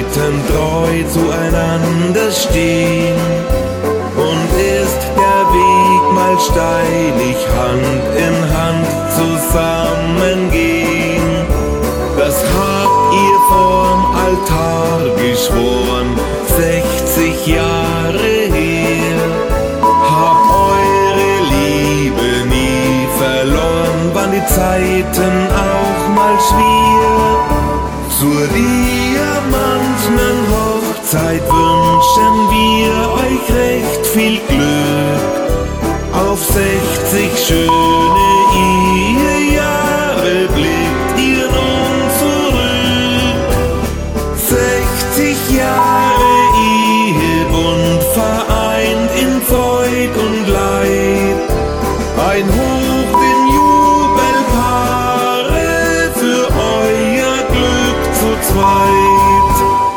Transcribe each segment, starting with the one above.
Seiten treu zueinander stehen. Und ist der Weg mal steinig, Hand in Hand zusammengehen. Das habt ihr vorm Altar geschworen, 60 Jahre her. Habt eure Liebe nie verloren, waren die Zeiten auch mal schwer. Zur diamantenen Hochzeit wünschen wir euch recht viel Glück. Auf 60 schöne Ehejahre blickt ihr nun zurück. 60 Jahre Ehebund vereint in Freud und Leid. Ein Hoch den Jubelpaare für euer Glück zu zweit.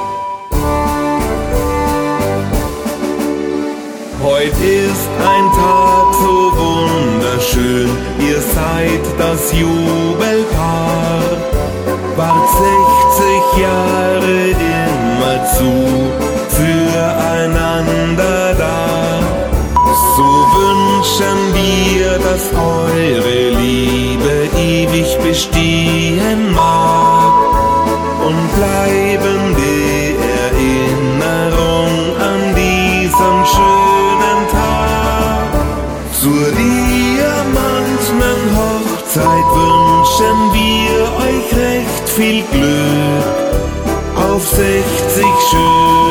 Heut ist ein Tag so wunderschön, ihr seid das Jubelpaar. Wart 60 Jahre immerzu füreinander da. So wünschen wir, dass eure Liebe ewig bestehen mag und bleibende Erinnerung an diesen schönen Tag. Zur diamantenen Hochzeit wünschen wir euch recht viel Glück. Auf 60 schöne